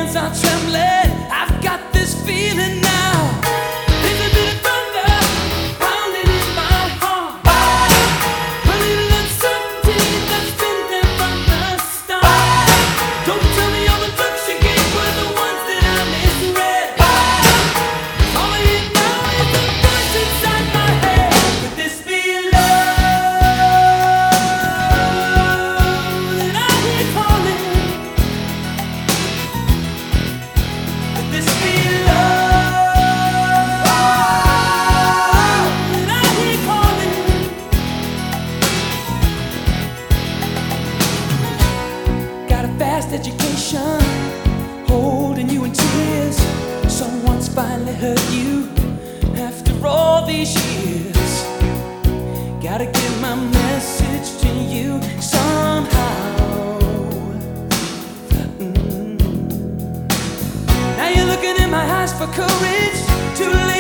hands are trembling. I've got this feeling now. There's a bit of thunder pounding in my heart. A little uncertainty that's been there from the start. Don't tell me all the looks you gave were the ones that I misread. All I hear now is the voice inside my head. Could this be love that I hear calling? Could this be love that I hear calling? Got a fast education, holding you in tears. Someone's finally hurt you after all these years. Gotta get my message to you somehow. Now you're looking in my eyes for courage to live.